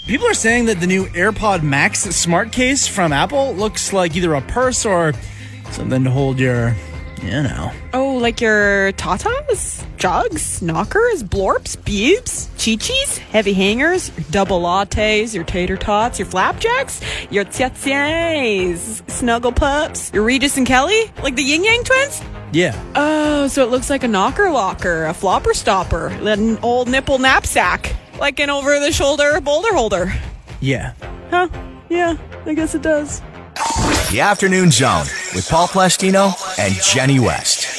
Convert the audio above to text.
People are saying that the new AirPod Max smart case from Apple looks like either a purse or something to hold your, Oh, like your tatas, jugs, knockers, blorps, bubes, chi-chis, heavy hangers, your double lattes, your tater tots, your flapjacks, your tziatsias, snuggle pups, your Regis and Kelly, like the Yin Yang twins? Yeah. Oh, so it looks like a knocker locker, a flopper stopper, an old nipple knapsack, like an over-the-shoulder boulder holder. Yeah. Huh? Yeah, I guess it does. The Afternoon Zone with Paul Plastino and Jenny West.